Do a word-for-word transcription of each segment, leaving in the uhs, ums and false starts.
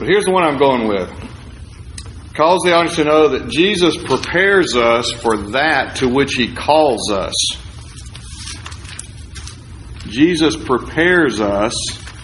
But here's the one I'm going with. Calls the audience to know that Jesus prepares us for that to which He calls us. Jesus prepares us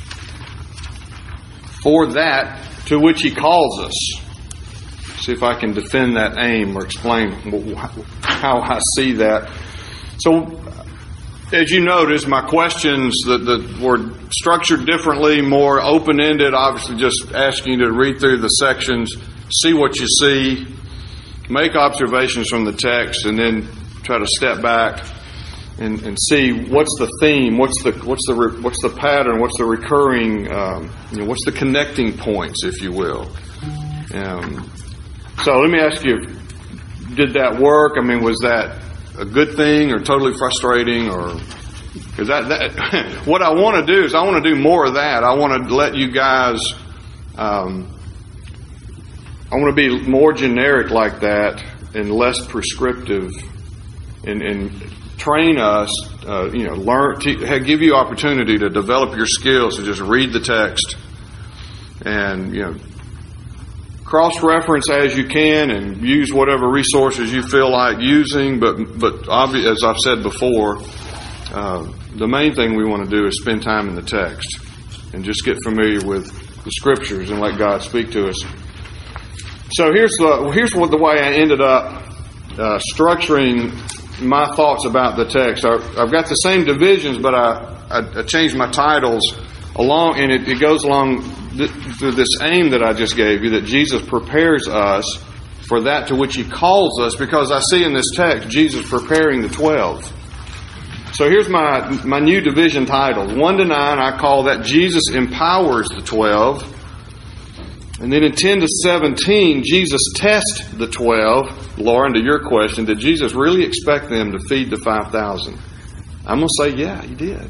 for that to which He calls us. See if I can defend that aim or explain how I see that. So, as you notice, my questions that, that were structured differently, more open-ended, obviously just asking you to read through the sections, see what you see, make observations from the text, and then try to step back and, and see what's the theme, what's the what's the what's the pattern, what's the recurring, um, you know, what's the connecting points, if you will. Um, so let me ask you, did that work? I mean, was that a good thing or totally frustrating? Or because that, that what I want to do is I want to do more of that. I want to let you guys. Um, I want to be more generic like that and less prescriptive, and, and train us. Uh, you know, learn to give you opportunity to develop your skills to just read the text and you know. Cross-reference as you can and use whatever resources you feel like using, but but obvi- as I've said before, uh, the main thing we want to do is spend time in the text and just get familiar with the Scriptures and let God speak to us. So here's the here's what the way I ended up uh, structuring my thoughts about the text. I, I've got the same divisions, but I, I, I changed my titles along, and it, it goes along through this aim that I just gave you, that Jesus prepares us for that to which He calls us, because I see in this text Jesus preparing the twelve. So here's my, my new division title. One to nine, I call that Jesus empowers the twelve. And then in ten to seventeen, Jesus tests the twelve. Lauren, to your question, did Jesus really expect them to feed the five thousand? I'm going to say, yeah, He did.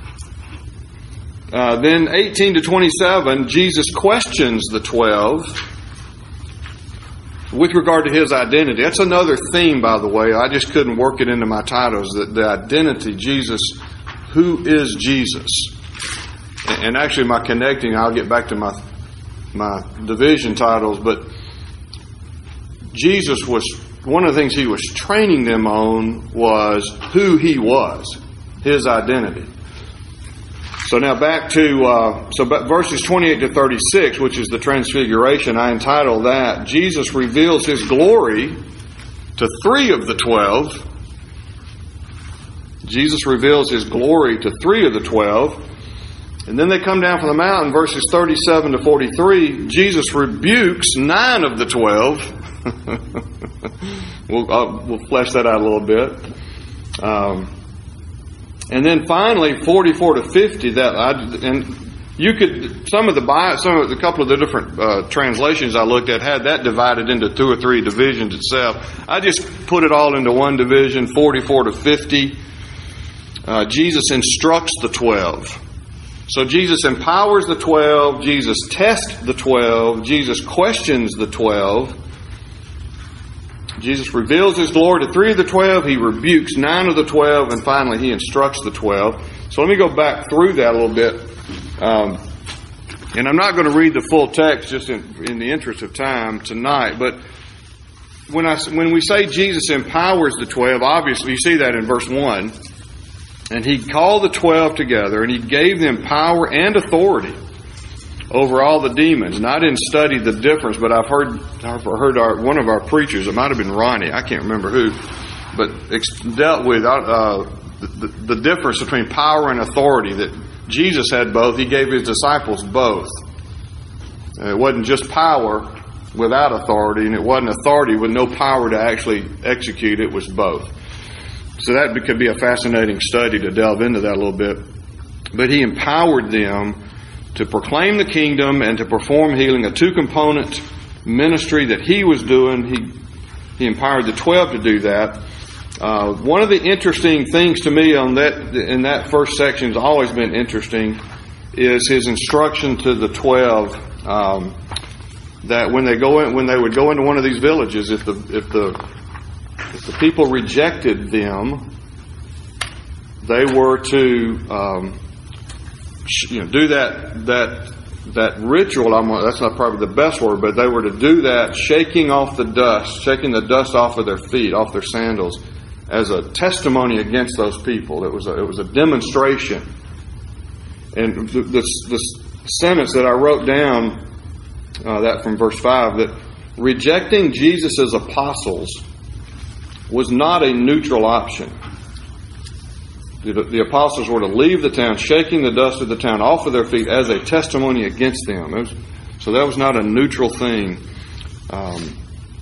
Uh, then eighteen to twenty-seven, Jesus questions the twelve with regard to His identity. That's another theme, by the way. I just couldn't work it into my titles. That the identity, Jesus, who is Jesus? And actually, my connecting, I'll get back to my my division titles, but Jesus was, one of the things He was training them on was who He was, His identity. So now back to uh, so verses twenty-eight to thirty-six, which is the Transfiguration. I entitled that, Jesus reveals His glory to three of the twelve. Jesus reveals His glory to three of the twelve. And then they come down from the mountain, verses thirty-seven to forty-three. Jesus rebukes nine of the twelve. we'll, uh, we'll flesh that out a little bit. Um, And then finally, forty-four to fifty. That I, and you could some of the some of the couple of the different uh, translations I looked at had that divided into two or three divisions itself. I just put it all into one division. forty-four to fifty. Uh, Jesus instructs the twelve. So Jesus empowers the twelve. Jesus tests the twelve. Jesus questions the twelve. Jesus reveals His glory to three of the twelve. He rebukes nine of the twelve. And finally, He instructs the twelve. So let me go back through that a little bit. Um, and I'm not going to read the full text just in, in the interest of time tonight. But when I, when we say Jesus empowers the twelve, obviously you see that in verse one. And He called the twelve together and He gave them power and authority over all the demons. And I didn't study the difference, but I've heard I've heard our, one of our preachers, it might have been Ronnie, I can't remember who, but ex- dealt with uh, the, the difference between power and authority, that Jesus had both. He gave His disciples both. And it wasn't just power without authority, and it wasn't authority with no power to actually execute. It was both. So that could be a fascinating study to delve into that a little bit. But He empowered them to proclaim the kingdom and to perform healing, a two-component ministry that He was doing. He He empowered the twelve to do that. Uh, one of the interesting things to me on that in that first section has always been interesting is His instruction to the twelve, um, that when they go in, when they would go into one of these villages, if the if the if the people rejected them, they were to um, you know, do that that that ritual, I'm, that's not probably the best word, but they were to do that, shaking off the dust, shaking the dust off of their feet, off their sandals, as a testimony against those people. It was a, it was a demonstration. And the, the, the sentence that I wrote down, uh, that from verse five, that rejecting Jesus' apostles was not a neutral option. The, the apostles were to leave the town, shaking the dust of the town off of their feet as a testimony against them. It was, so that was not a neutral thing. Um,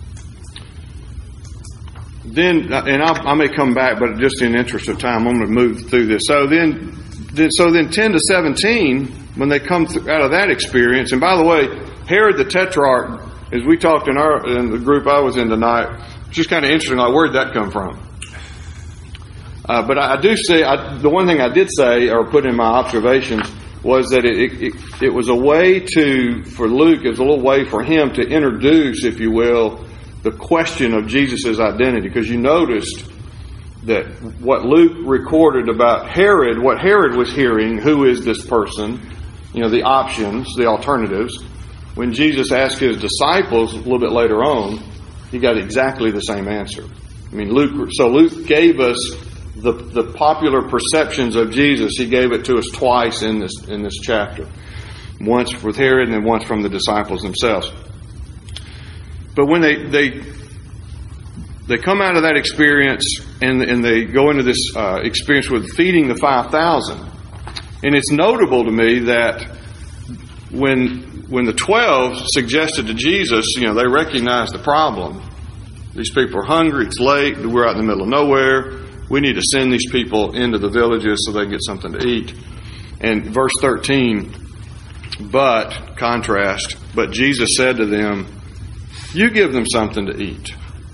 then, and I'll, I may come back, but just in the interest of time, I'm going to move through this. So then, then so then, ten to seventeen, when they come th- out of that experience, and by the way, Herod the Tetrarch, as we talked in our in the group I was in tonight, it's just kind of interesting. Like, where did that come from? Uh, but I, I do say, I, the one thing I did say, or put in my observations, was that it, it, it, it was a way to, for Luke, it was a little way for him to introduce, if you will, the question of Jesus' identity. Because you noticed that what Luke recorded about Herod, what Herod was hearing, who is this person, you know, the options, the alternatives. When Jesus asked his disciples a little bit later on, he got exactly the same answer. I mean, Luke, so Luke gave us The, the popular perceptions of Jesus. He gave it to us twice in this in this chapter. Once with Herod and then once from the disciples themselves. But when they they they come out of that experience and, and they go into this uh, experience with feeding the five thousand. And it's notable to me that when when the twelve suggested to Jesus, you know, they recognized the problem. These people are hungry, it's late, we're out in the middle of nowhere. We need to send these people into the villages so they can get something to eat. And verse thirteen, but, contrast, but Jesus said to them, you give them something to eat.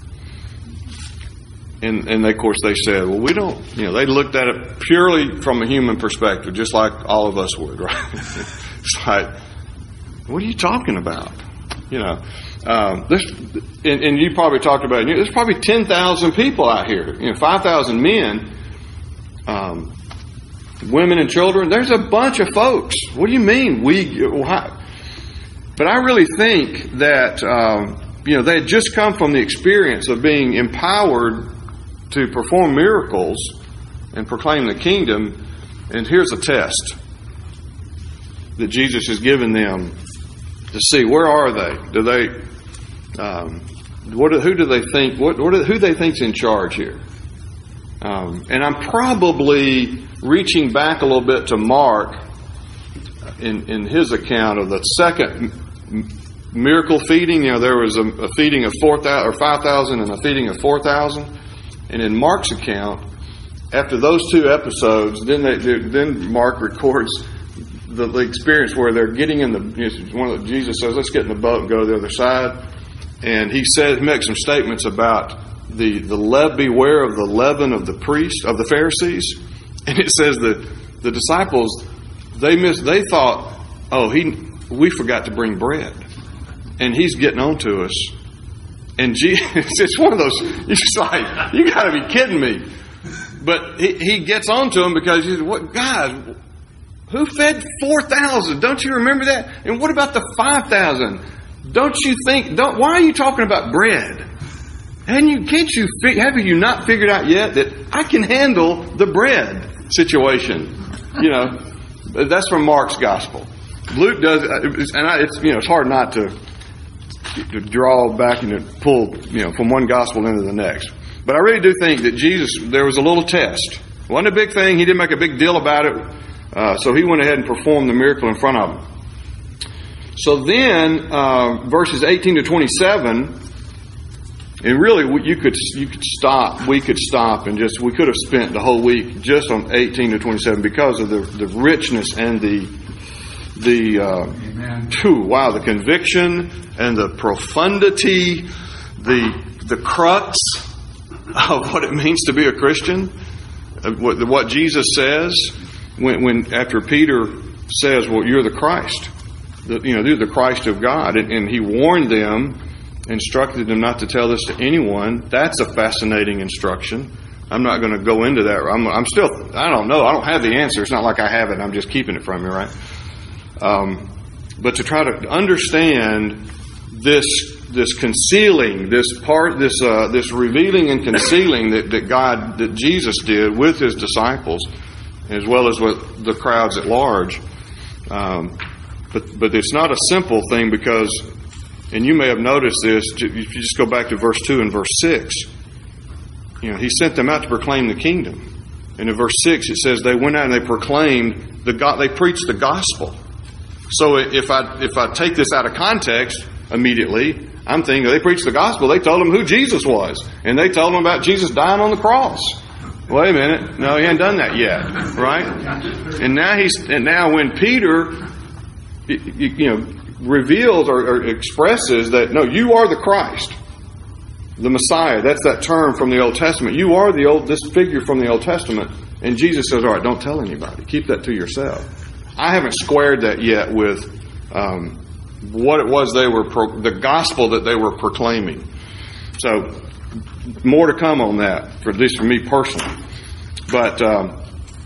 And, and they, of course, they said, well, we don't, you know, they looked at it purely from a human perspective, just like all of us would, right? It's like, what are you talking about? You know, um, this, and, and you probably talked about it. There's probably ten thousand people out here. You know, five thousand men, um, women and children. There's a bunch of folks. What do you mean we? Why? But I really think that um, you know they had just come from the experience of being empowered to perform miracles and proclaim the kingdom. And here's a test that Jesus has given them. To see, where are they? Do they? Um, what? Who do they think? What? what who they think's in charge here? Um, and I'm probably reaching back a little bit to Mark in in his account of the second miracle feeding. You know, there was a, a feeding of four thousand or five thousand, and a feeding of four thousand. And in Mark's account, after those two episodes, then they, then Mark records The, the experience where they're getting in the, you know, one of the, Jesus says, let's get in the boat and go to the other side. And he said, he makes some statements about the, the lev, beware of the leaven of the priest, of the Pharisees. And it says that the disciples, they missed, they thought, oh, he, we forgot to bring bread. And he's getting on to us. And Jesus, it's one of those, you're just like, you got to be kidding me. But he, he gets on to them because he's, what, guys, who fed four thousand? Don't you remember that? And what about the five thousand? Don't you think, don't, why are you talking about bread? And you, can't you, have you not figured out yet that I can handle the bread situation? You know, that's from Mark's gospel. Luke does, and I, it's, you know, it's hard not to, to draw back and to pull, you know, from one gospel into the next. But I really do think that Jesus, there was a little test. It wasn't a big thing. He didn't make a big deal about it. Uh, so he went ahead and performed the miracle in front of them. So then, uh, verses eighteen to twenty-seven, and really you could you could stop, we could stop, and just we could have spent the whole week just on eighteen to twenty-seven because of the, the richness and the the uh, too, wow, the conviction and the profundity, the the crux of what it means to be a Christian, what, what Jesus says. When, when after Peter says, well, you're the Christ, the, you know, you're the Christ of God, and, and he warned them, instructed them not to tell this to anyone. That's a fascinating instruction. I'm not going to go into that. I'm, I'm still, I don't know. I don't have the answer. It's not like I have it. I'm just keeping it from you, right? Um, but to try to understand this this concealing, this part, this uh, this revealing and concealing that, that God, that Jesus did with His disciples, as well as with the crowds at large. Um, but but it's not a simple thing, because, and you may have noticed this, if you just go back to verse two and verse six, you know, He sent them out to proclaim the kingdom. And in verse six it says they went out and they proclaimed the God, they preached the gospel. So if I if I take this out of context immediately, I'm thinking they preached the gospel. They told them who Jesus was, and they told them about Jesus dying on the cross. Wait a minute, no, He hadn't done that yet, right? And now he's and now when Peter, you know, reveals or, or expresses that no, you are the Christ, the Messiah. That's that term from the Old Testament. You are the old this figure from the Old Testament. And Jesus says, all right, don't tell anybody. Keep that to yourself. I haven't squared that yet with um, what it was they were, pro- the gospel that they were proclaiming. So, more to come on that, for at least for me personally. But um,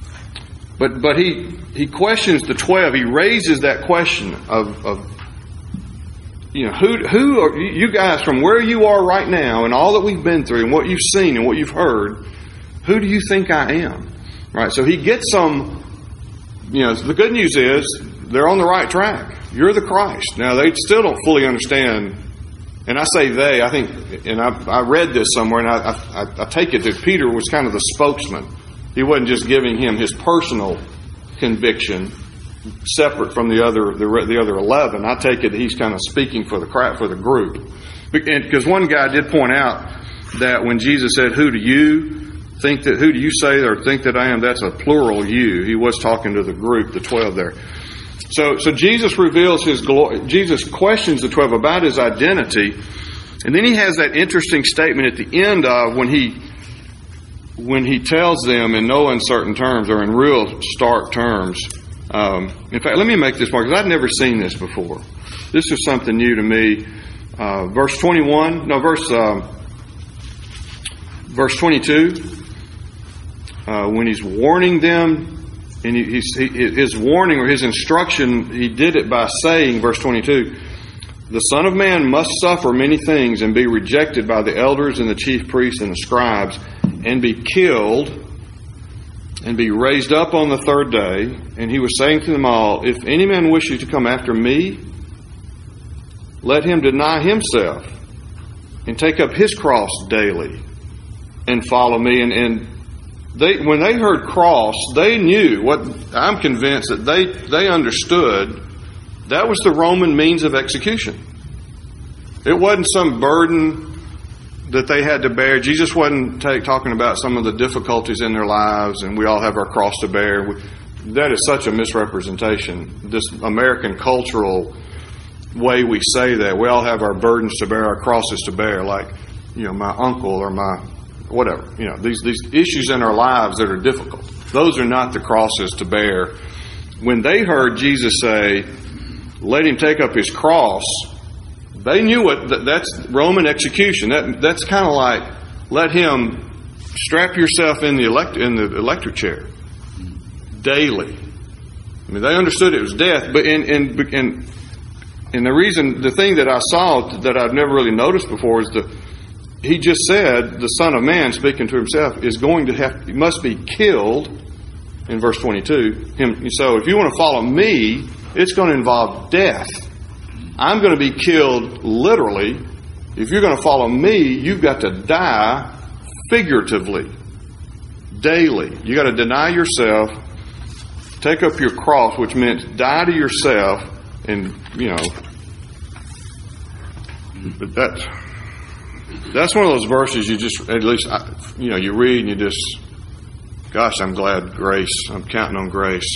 but but he he questions the twelve. He raises that question of, of you know who who are you guys, from where you are right now and all that we've been through and what you've seen and what you've heard. Who do you think I am? Right. So he gets some. You know, the good news is they're on the right track. You're the Christ. Now, they still don't fully understand, and I say they, I think, and I, I read this somewhere, and I, I, I take it that Peter was kind of the spokesman. He wasn't just giving him his personal conviction, separate from the other the, the other eleven. I take it that he's kind of speaking for the crowd, for the group. Because one guy did point out that when Jesus said, "Who do you think that, who do you say or think that I am?" That's a plural you. He was talking to the group, the twelve there. So, so Jesus reveals His glory. Jesus questions the twelve about His identity. And then He has that interesting statement at the end of when He, when He tells them in no uncertain terms, or in real stark terms. Um, in fact, let me make this mark, because I'd never seen this before. This is something new to me. Uh, verse twenty-one, no, verse, um, verse twenty-two. Uh, when He's warning them, and he, he, his warning or His instruction, He did it by saying, verse twenty-two, "The Son of Man must suffer many things and be rejected by the elders and the chief priests and the scribes, and be killed, and be raised up on the third day." And He was saying to them all, "If any man wishes to come after me, let him deny himself and take up his cross daily and follow me." And, and They, when they heard cross, they knew what I'm convinced that they, they understood that was the Roman means of execution. It wasn't some burden that they had to bear. Jesus wasn't take, talking about some of the difficulties in their lives and we all have our cross to bear. That is such a misrepresentation. This American cultural way we say that. We all have our burdens to bear, our crosses to bear, like, you know, my uncle or my whatever, you know, these these issues in our lives that are difficult. Those are not the crosses to bear. When they heard Jesus say, "Let him take up his cross," they knew what that, that's Roman execution. That that's kind of like, let him strap yourself in the elect in the electric chair daily. I mean, they understood it was death, but in in in and the reason, the thing that I saw that I've never really noticed before is the. He just said the Son of Man, speaking to Himself, is going to have, he must be killed in verse twenty-two. Him, so if you want to follow me, it's going to involve death. I'm going to be killed literally. If you're going to follow me, you've got to die figuratively, daily. You got to deny yourself, take up your cross, which meant die to yourself, and, you know, but that's... That's one of those verses you just, at least, you know, you read and you just, gosh, I'm glad grace, I'm counting on grace.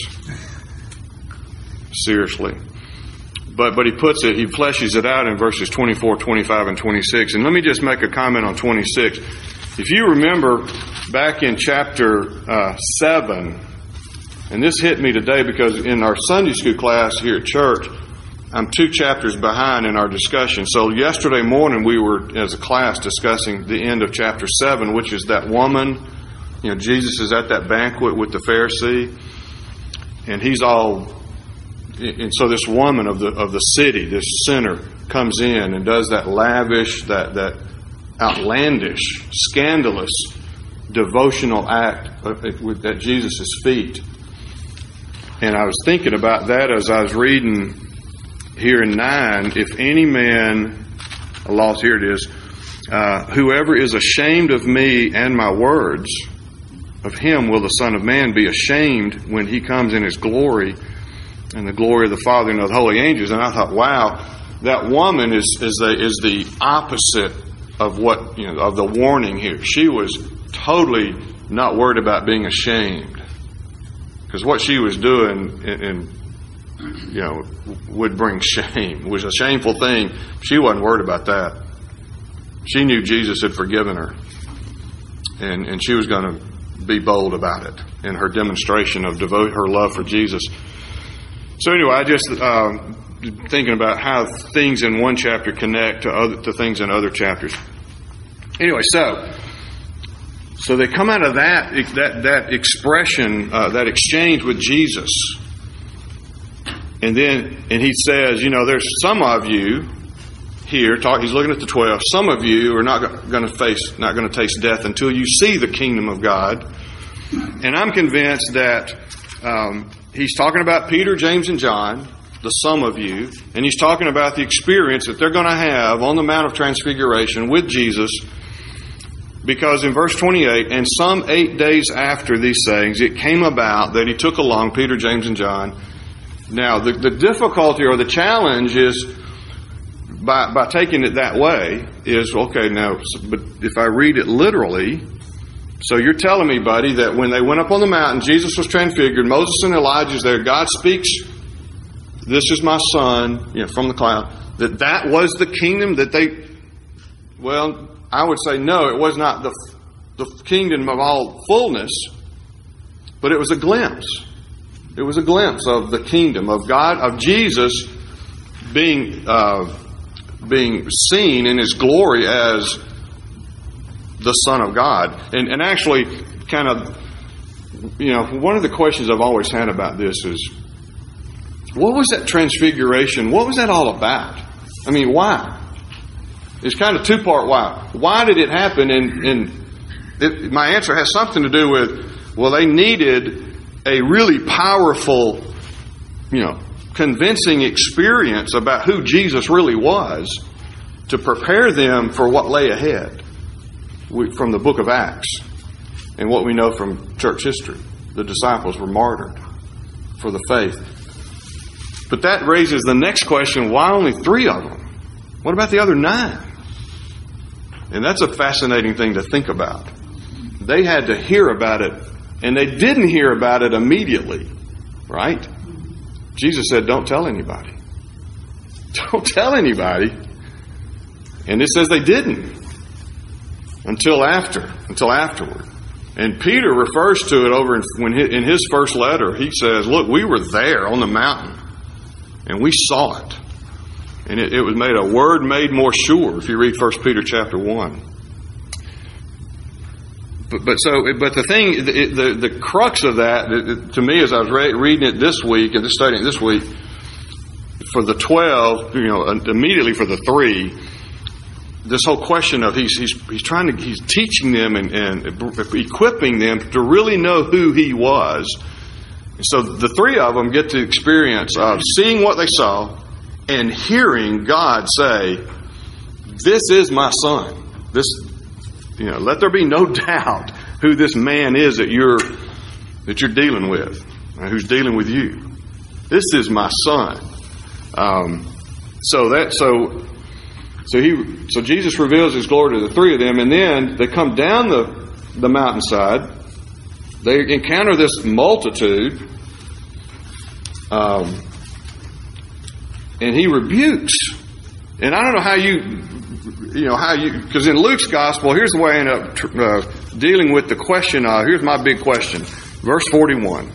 Seriously. But but he puts it, he fleshes it out in verses twenty-four, twenty-five, and twenty-six. And let me just make a comment on twenty-six. If you remember back in chapter uh, seven, and this hit me today because in our Sunday school class here at church, I'm two chapters behind in our discussion. So yesterday morning we were, as a class, discussing the end of chapter seven, which is that woman. You know, Jesus is at that banquet with the Pharisee, and he's all and so this woman of the of the city, this sinner, comes in and does that lavish, that that outlandish, scandalous devotional act at Jesus' feet. And I was thinking about that as I was reading here in nine. If any man, I lost, here it is, uh, whoever is ashamed of me and my words, of him will the Son of Man be ashamed when he comes in his glory and the glory of the Father and of the holy angels. And I thought, wow, that woman is is the is the opposite of what, you know, of the warning here. She was totally not worried about being ashamed, because what she was doing, and, and you know, would bring shame. It was a shameful thing. She wasn't worried about that. She knew Jesus had forgiven her, and and she was going to be bold about it in her demonstration of devote her love for Jesus. So anyway, I just uh, thinking about how things in one chapter connect to other to things in other chapters. Anyway, so so they come out of that that that expression, uh, that exchange with Jesus, and then and he says, you know, there's some of you here. Talk, he's looking at the twelve. Some of you are not going to face, not going to taste death until you see the kingdom of God. And I'm convinced that um, he's talking about Peter, James, and John, the some of you, and he's talking about the experience that they're going to have on the Mount of Transfiguration with Jesus. Because in verse twenty-eight, and some eight days after these sayings, it came about that he took along Peter, James, and John. Now, the, the difficulty or the challenge is, by, by taking it that way, is, okay, now, but if I read it literally, so you're telling me, buddy, that when they went up on the mountain, Jesus was transfigured, Moses and Elijah's there, God speaks, this is my son, you know, from the cloud, that that was the kingdom that they, well, I would say no, it was not the the kingdom of all fullness, but it was a glimpse. It was a glimpse of the kingdom of God, of Jesus being uh, being seen in His glory as the Son of God. And, and actually, kind of, you know, one of the questions I've always had about this is, what was that transfiguration? What was that all about? I mean, why? It's kind of two-part why. Why did it happen? And, and it, my answer has something to do with, well, they needed a really powerful, you know, convincing experience about who Jesus really was to prepare them for what lay ahead we, from the book of Acts and what we know from church history. The disciples were martyred for the faith. But that raises the next question, why only three of them? What about the other nine? And that's a fascinating thing to think about. They had to hear about it, and they didn't hear about it immediately, right? Jesus said, don't tell anybody. Don't tell anybody. And it says they didn't until after, until afterward. And Peter refers to it over in, when he, in his first letter. He says, look, we were there on the mountain, and we saw it. And it, it was made a word made more sure if you read First Peter chapter one. But, but so, but the thing, the, the, the crux of that, it, to me, as I was re- reading it this week and studying it this week, for the twelve, you know, immediately for the three, this whole question of he's he's he's trying to he's teaching them and, and equipping them to really know who he was. And so the three of them get the experience of seeing what they saw and hearing God say, "This is my son." This, you know, let there be no doubt who this man is that you're that you're dealing with, who's dealing with you. This is my son. Um, so that so so he so Jesus reveals His glory to the three of them, and then they come down the the mountainside. They encounter this multitude. Um, And he rebukes. And I don't know how you, you know, how you, because in Luke's gospel, here's the way I end up uh, dealing with the question of, here's my big question. Verse forty-one.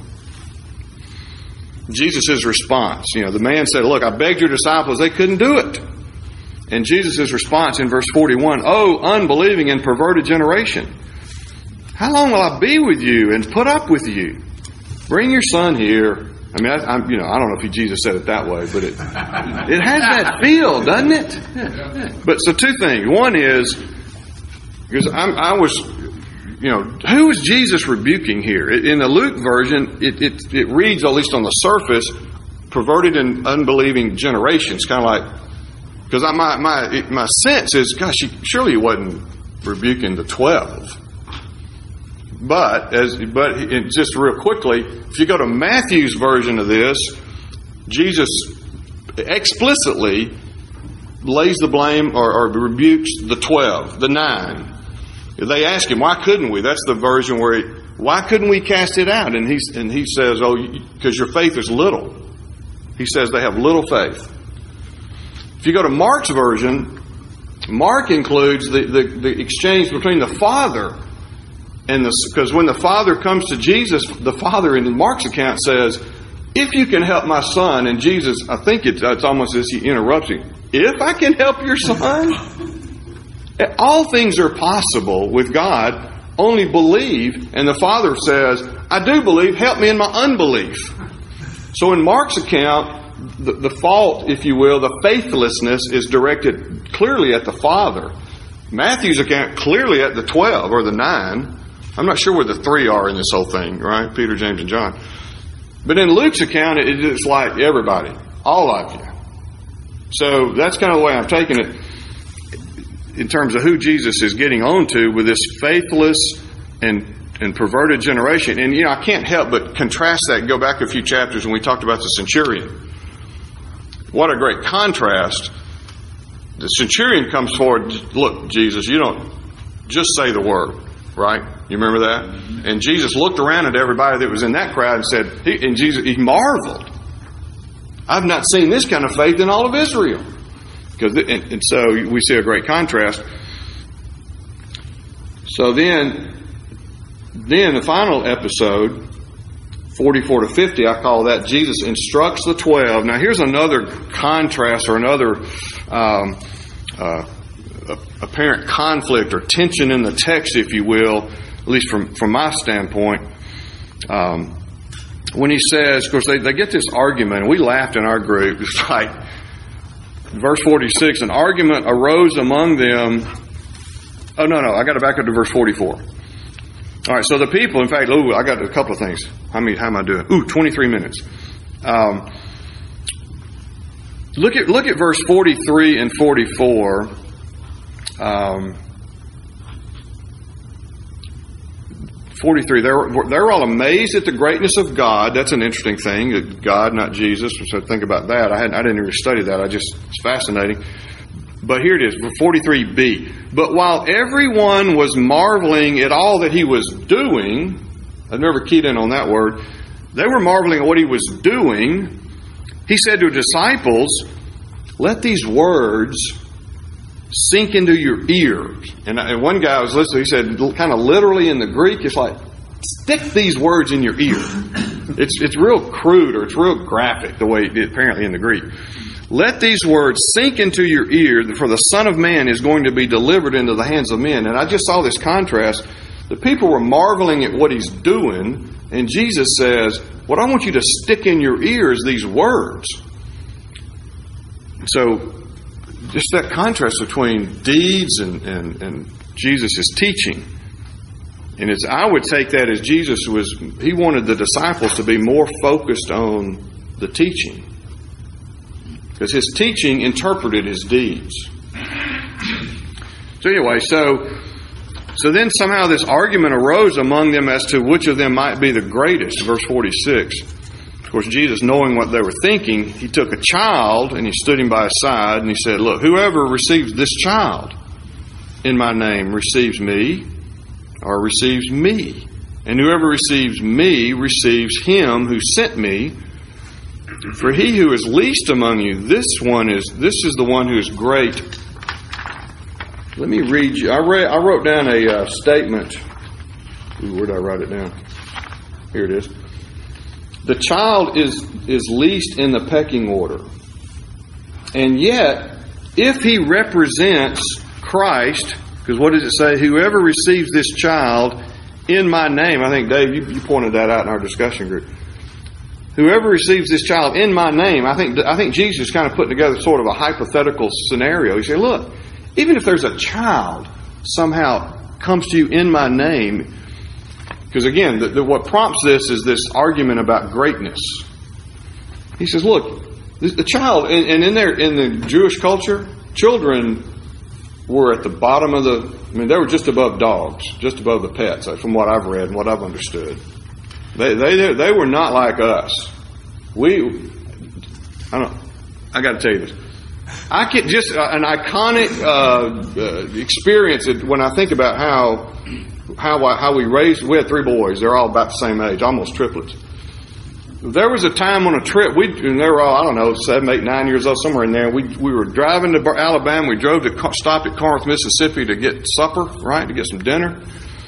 Jesus' response. You know, the man said, look, I begged your disciples, they couldn't do it. And Jesus' response in verse forty-one, oh, unbelieving and perverted generation, how long will I be with you and put up with you? Bring your son here. I mean, I, I'm, you know, I don't know if he, Jesus said it that way, but it it has that feel, doesn't it? Yeah. But so two things. One is, because I'm, I was, you know, who is Jesus rebuking here? In the Luke version, it, it, it reads, at least on the surface, perverted and unbelieving generations. Kind of like, because my my my sense is, gosh, he, surely he wasn't rebuking the twelve. But as but it, just real quickly, if you go to Matthew's version of this, Jesus explicitly lays the blame or, or rebukes the twelve, the nine. They ask him, "Why couldn't we?" That's the version where, he, "Why couldn't we cast it out?" And he and he says, "Oh, because your faith is little." He says they have little faith. If you go to Mark's version, Mark includes the, the, the exchange between the Father and the, because when the Father comes to Jesus, the Father in Mark's account says, "If you can help my son," and Jesus, I think it's, it's almost as he interrupts him, "If I can help your son?" All things are possible with God. Only believe. And the Father says, "I do believe. Help me in my unbelief." So in Mark's account, the, the fault, if you will, the faithlessness is directed clearly at the Father. Matthew's account clearly at the twelve or the nine. I'm not sure where the three are in this whole thing, right? Peter, James, and John. But in Luke's account, it, it's like everybody, all of you. So that's kind of the way I'm taking it in terms of who Jesus is getting on to with this faithless and and perverted generation. And, you know, I can't help but contrast that and go back a few chapters when we talked about the centurion. What a great contrast. The centurion comes forward, "Look, Jesus, you don't just say the word," right? You remember that? Mm-hmm. And Jesus looked around at everybody that was in that crowd and said, he, and Jesus, he marveled. "I've not seen this kind of faith in all of Israel." Because, and, and so we see a great contrast. So then, then the final episode, forty-four to fifty, I call that Jesus instructs the twelve. Now here's another contrast or another um, uh, apparent conflict or tension in the text, if you will, at least from, from my standpoint. Um, when he says, of course, they, they get this argument, and we laughed in our group. It's like, verse forty-six, an argument arose among them. Oh, no, no, I got to back up to verse forty-four. All right, so the people, in fact, ooh, I got a couple of things. How many? How am I doing? Ooh, twenty-three minutes. Um, look at look at verse forty-three and forty-four. Um, forty-three. They're they're all amazed at the greatness of God. That's an interesting thing. God, not Jesus. So think about that. I hadn't. I didn't even study that. I just it's fascinating. But here it is, forty-three b. But while everyone was marveling at all that he was doing, I've never keyed in on that word, they were marveling at what he was doing, he said to his disciples, "Let these words sink into your ears." And, and one guy was listening, he said, kind of literally in the Greek, it's like, stick these words in your ear. It's, it's real crude, or it's real graphic, the way it did apparently in the Greek. "Let these words sink into your ear, for the Son of Man is going to be delivered into the hands of men." And I just saw this contrast. The people were marveling at what he's doing, and Jesus says, "What I want you to stick in your ears, these words." So, just that contrast between deeds and, and, and Jesus' teaching. And it's, I would take that as Jesus was, he wanted the disciples to be more focused on the teaching. Because his teaching interpreted his deeds. So anyway, so so then somehow this argument arose among them as to which of them might be the greatest. Verse forty-six. Of course, Jesus, knowing what they were thinking, he took a child and he stood him by his side and he said, "Look, whoever receives this child in my name receives me, or receives me. And whoever receives me receives him who sent me. For he who is least among you, this one is this is the one who is great." Let me read you. I read. I wrote down a uh, statement. Ooh, where did I write it down? Here it is. The child is is least in the pecking order, and yet, if he represents Christ, because what does it say? Whoever receives this child in my name. I think Dave, you, you pointed that out in our discussion group. whoever receives this child in my name, I think I think Jesus is kind of putting together sort of a hypothetical scenario. He said, look, even if there's a child somehow comes to you in my name, because again, the, the, what prompts this is this argument about greatness. He says, look, the child, and, and in there, in the Jewish culture, children were at the bottom of the, I mean, they were just above dogs, just above the pets, from what I've read and what I've understood. They they they were not like us. We, I don't, I got to tell you this. I get just an iconic uh, uh, experience when I think about how how how we raised. We had three boys. They're all about the same age, almost triplets. There was a time on a trip, we and they were all, I don't know, seven, eight, nine years old, somewhere in there. We we were driving to Alabama. We drove to stop at Corinth, Mississippi to get supper, right, to get some dinner.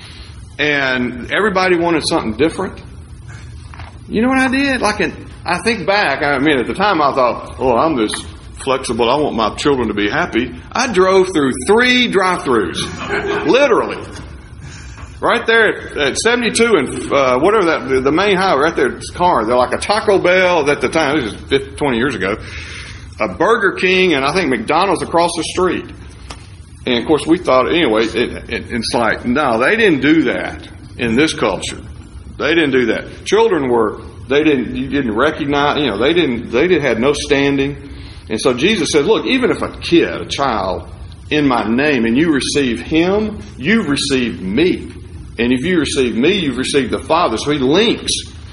And everybody wanted something different. You know what I did? Like, an, I think back, I mean, at the time I thought, oh, I'm this flexible. I want my children to be happy. I drove through three drive-thrus, literally. Right there at seventy-two and uh, whatever that, the, the main highway, right there, it's car. They're like a Taco Bell at the time, this is fifty, twenty years ago, a Burger King, and I think McDonald's across the street. And of course we thought, anyway, it, it, it's like, no, they didn't do that in this culture. They didn't do that. Children were, they didn't, you didn't recognize, you know, they didn't, they did had no standing. And so Jesus said, look, even if a kid, a child, in my name, and you receive him, you've received me. And if you receive me, you've received the Father. So he links.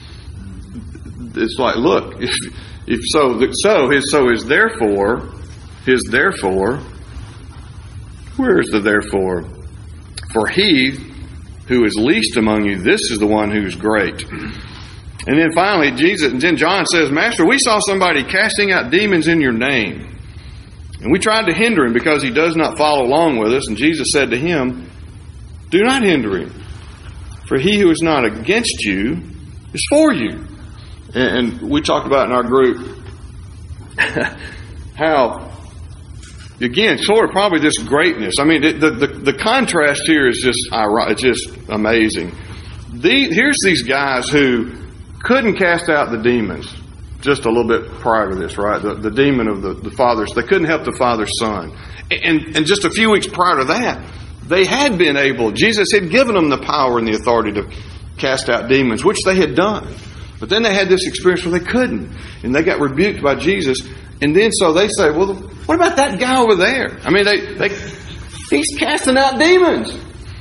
It's like, look, if, if so, so his so is therefore, his therefore. Where is the therefore? For he who is least among you, this is the one who's great. And then finally, Jesus, and then John says, Master, we saw somebody casting out demons in your name. And we tried to hinder him because he does not follow along with us. And Jesus said to him, do not hinder him. For he who is not against you is for you. And we talked about in our group how, again, sort of probably this greatness. I mean, the the, the contrast here is just it's just amazing. The, here's these guys who couldn't cast out the demons just a little bit prior to this, right? The, the demon of the, the father's. They couldn't help the father's son. And, and just a few weeks prior to that, they had been able, Jesus had given them the power and the authority to cast out demons, which they had done. But then they had this experience where they couldn't. And they got rebuked by Jesus. And then so they say, well, what about that guy over there? I mean, they, they he's casting out demons.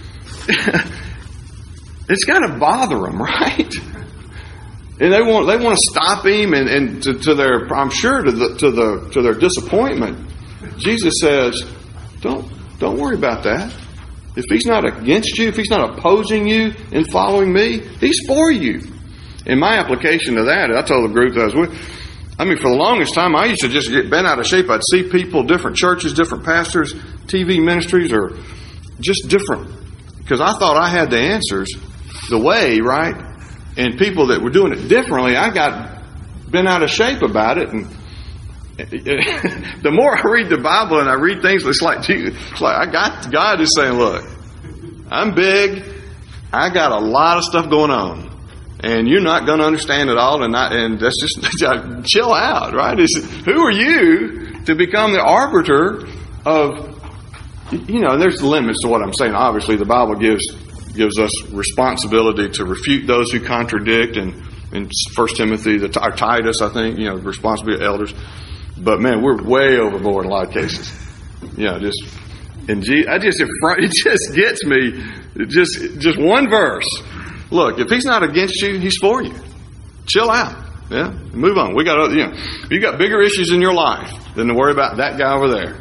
It's got to bother them, right? And they want they want to stop him, and, and to, to their, I'm sure, to the to the to their disappointment, Jesus says, Don't don't worry about that. If he's not against you, if he's not opposing you in following me, he's for you. In my application to that, I told the group that I was with, I mean, for the longest time, I used to just get bent out of shape. I'd see people, different churches, different pastors, T V ministries, or just different. Because I thought I had the answers, the way, right? And people that were doing it differently, I got bent out of shape about it. And the more I read the Bible and I read things, it's like, it's like I got God is saying, look, I'm big. I got a lot of stuff going on. And you're not going to understand it all, and not, and that's just chill out, right? It's, who are you to become the arbiter of, you know? There's limits to what I'm saying. Obviously, the Bible gives gives us responsibility to refute those who contradict, and in First Timothy, the or Titus, I think, you know, responsibility of elders. But man, we're way overboard in a lot of cases. You know, just and G, I just it just gets me. It just just one verse. Look, if he's not against you, he's for you. Chill out. Yeah, move on. We got other, you know, you got bigger issues in your life than to worry about that guy over there.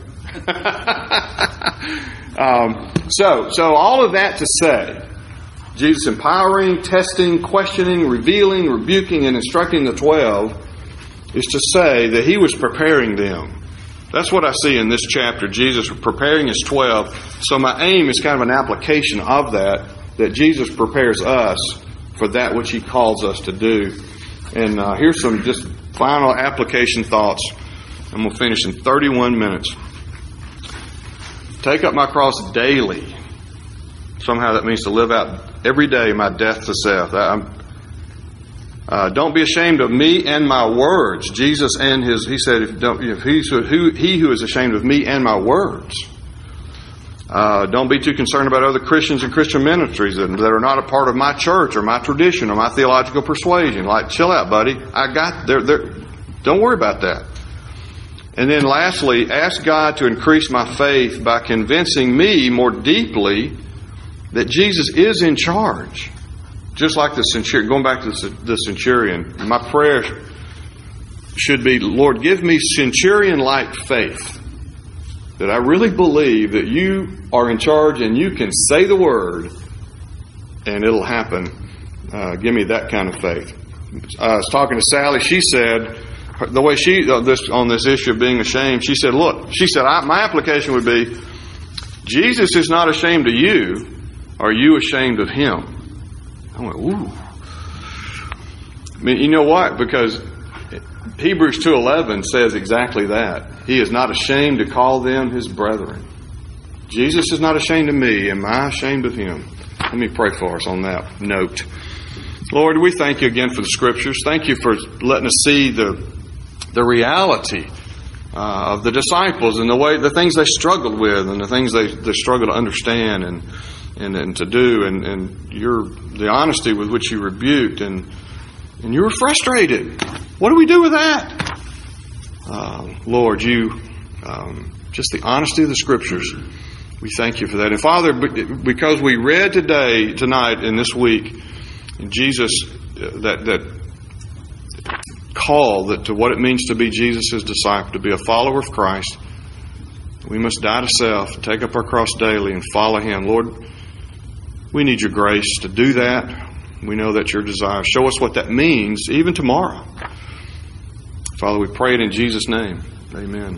um, so, so all of that to say, Jesus empowering, testing, questioning, revealing, rebuking, and instructing the twelve is to say that he was preparing them. That's what I see in this chapter. Jesus preparing his twelve. So my aim is kind of an application of that. That Jesus prepares us for that which he calls us to do. And uh, here's some just final application thoughts. I'm going to finish in thirty-one minutes. Take up my cross daily. Somehow that means to live out every day my death to self. I'm, Uh, don't be ashamed of me and my words. Jesus and his, he said, if, don't, if he, who, he who is ashamed of me and my words. Uh, don't be too concerned about other Christians and Christian ministries that, that are not a part of my church or my tradition or my theological persuasion. Like, chill out, buddy. I got there. There. Don't worry about that. And then lastly, ask God to increase my faith by convincing me more deeply that Jesus is in charge. Just like the centurion, going back to the centurion, my prayer should be, Lord, give me centurion-like faith, that I really believe that you are in charge and you can say the word and it'll happen. Uh, give me that kind of faith. I was talking to Sally. She said, the way she, uh, this, on this issue of being ashamed, she said, look, she said, I, my application would be, Jesus is not ashamed of you. Are you ashamed of him? I went, ooh. I mean, you know what? Because Hebrews two eleven says exactly that. He is not ashamed to call them his brethren. Jesus is not ashamed of me. Am I ashamed of him? Let me pray for us on that note. Lord, we thank you again for the Scriptures. Thank you for letting us see the the reality uh, of the disciples and the way the things they struggled with and the things they, they struggled to understand and and, and to do, and, and your the honesty with which you rebuked, and and you were frustrated. What do we do with that? Uh, Lord, you um, just the honesty of the Scriptures. We thank you for that. And Father, because we read today, tonight, and this week, Jesus, that that call that to what it means to be Jesus' disciple, to be a follower of Christ, we must die to self, take up our cross daily, and follow him. Lord, we need your grace to do that. We know that's your desire. Show us what that means, even tomorrow. Father, we pray it in Jesus' name. Amen.